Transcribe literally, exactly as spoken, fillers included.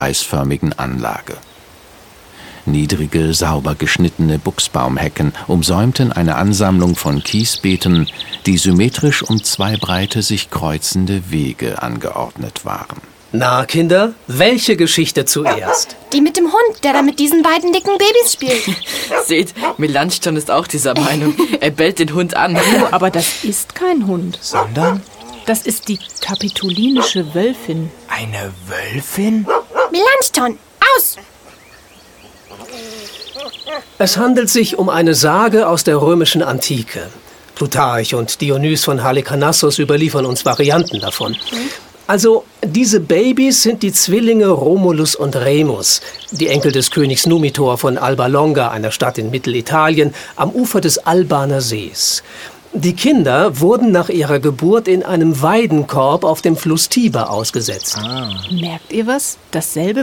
eisförmigen Anlage. Niedrige, sauber geschnittene Buchsbaumhecken umsäumten eine Ansammlung von Kiesbeeten, die symmetrisch um zwei breite, sich kreuzende Wege angeordnet waren. Na, Kinder, welche Geschichte zuerst? Die mit dem Hund, der da mit diesen beiden dicken Babys spielt. Seht, Melanchthon ist auch dieser Meinung. Er bellt den Hund an. Oh, aber das ist kein Hund. Sondern? Das ist die kapitolinische Wölfin. Eine Wölfin? Melanchthon, aus! Es handelt sich um eine Sage aus der römischen Antike. Plutarch und Dionys von Halikarnassos überliefern uns Varianten davon. Also, diese Babys sind die Zwillinge Romulus und Remus, die Enkel des Königs Numitor von Alba Longa, einer Stadt in Mittelitalien, am Ufer des Albaner Sees. Die Kinder wurden nach ihrer Geburt in einem Weidenkorb auf dem Fluss Tiber ausgesetzt. Merkt ihr was? Dasselbe